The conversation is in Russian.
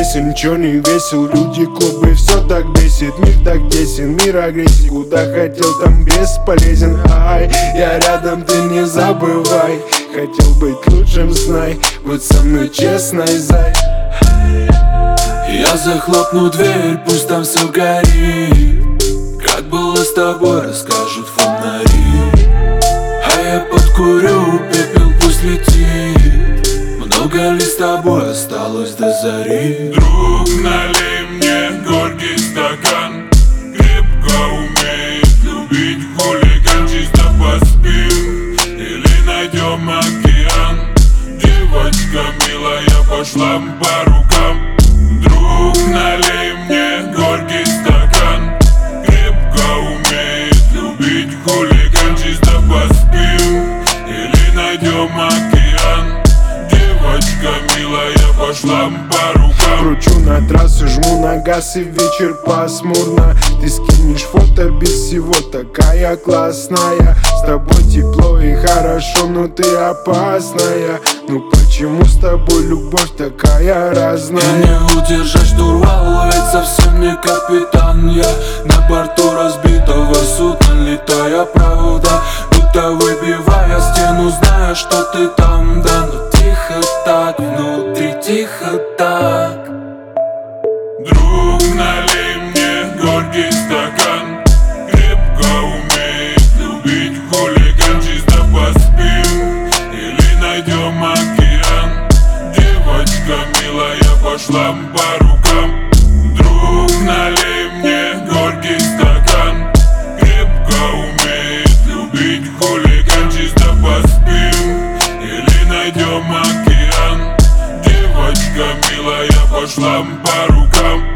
весен, ничего не весел. Люди, клубы, все так бесит. Мир так тесен, мир агрессив. Куда хотел, там бесполезен. Ай, я рядом, ты не забывай. Хотел быть лучшим, знай. Будь со мной честной, зай. Я захлопну дверь, пусть там все горит. Как было с тобой, расскажут фонари. А я подкурю, пепел пусть летит. Много ли с тобой осталось до зари? Друг, налей мне горький стакан. Крепко умеет любить хулиган. Чисто поспим или найдем океан. Девочка милая, пошла по рукам. Друг, налей мне горький стакан. Крепко умеет любить хулиган. Чисто поспим или найдем океан. Девочка милая, пошла по рукам. Кручу на трассу, жму на газ, и вечер пасмурно. Ты скинешь фото без всего, такая классная. С тобой тепло и хорошо, но ты опасная. Ну почему с тобой любовь такая разная? И не удержать штурвал, ведь совсем не капитан. Я на борту разбитого судна, летая правда. Будто выбивая стену, зная, что ты там. Да, но тихо так, внутри тихо так. Друг, налей мне горький стакан. Крепко умеет любить хулиган. Чисто поспим или найдем океан. Девочка милая, пошла по рукам. Друг, налей мне горький стакан. Крепко умеет любить хулиган. Чисто поспим или найдем океан. Девочка милая, пошла по рукам.